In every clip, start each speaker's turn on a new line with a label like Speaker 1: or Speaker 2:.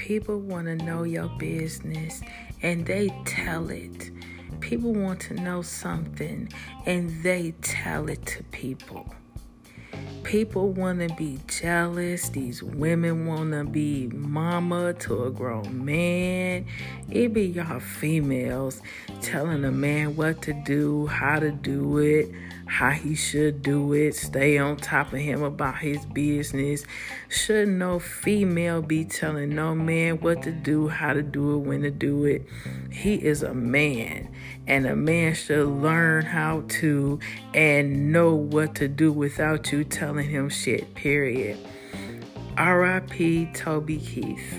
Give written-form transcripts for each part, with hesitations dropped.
Speaker 1: People want to know your business and they tell it. People want to know something and they tell it to people. People want to be jealous. These women want to be mama to a grown man. It be y'all females telling a man what to do, how to do it, how he should do it, stay on top of him about his business. Should no female be telling no man what to do, how to do it, when to do it? He is a man, and a man should learn how to and know what to do without you telling him shit, period. R.I.P. Toby Keith.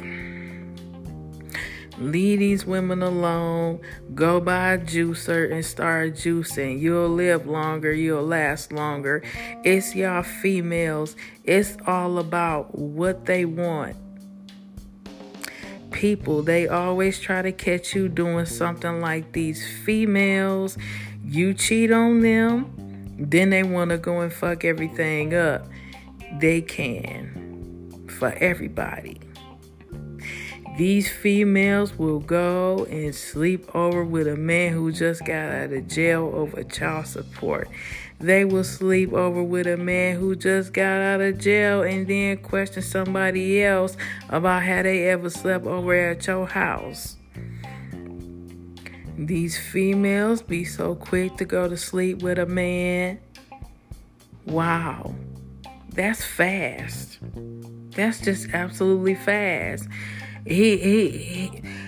Speaker 1: Leave these women alone. Go buy a juicer and start juicing. You'll live longer. You'll last longer. It's y'all females. It's all about what they want. People, they always try to catch you doing something like these females. You cheat on them, then they want to go and fuck everything up. They can. For everybody. These females will go and sleep over with a man who just got out of jail over child support. They will sleep over with a man who just got out of jail and then question somebody else about how they ever slept over at your house. These females be so quick to go to sleep with a man. Wow. That's fast. That's just absolutely fast. He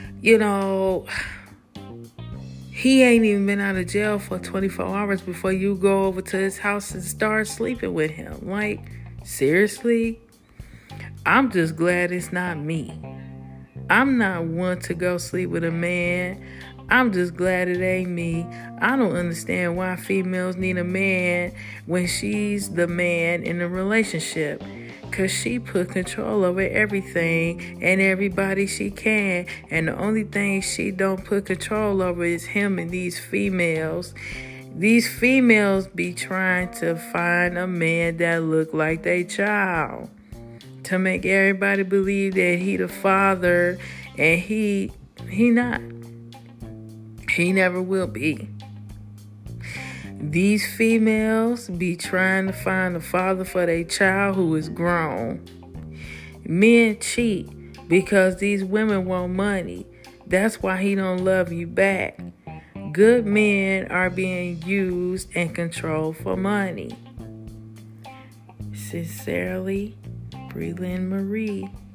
Speaker 1: ain't even been out of jail for 24 hours before you go over to his house and start sleeping with him. Like, seriously? I'm just glad it's not me. I'm not one to go sleep with a man. I'm just glad it ain't me. I don't understand why females need a man when she's the man in the relationship. Because she put control over everything and everybody she can. And the only thing she don't put control over is him and these females. These females be trying to find a man that look like they child. To make everybody believe that he the father. And he not. He never will be. These females be trying to find a father for their child who is grown. Men cheat because these women want money. That's why he don't love you back. Good men are being used and controlled for money. Sincerely, Breland Marie.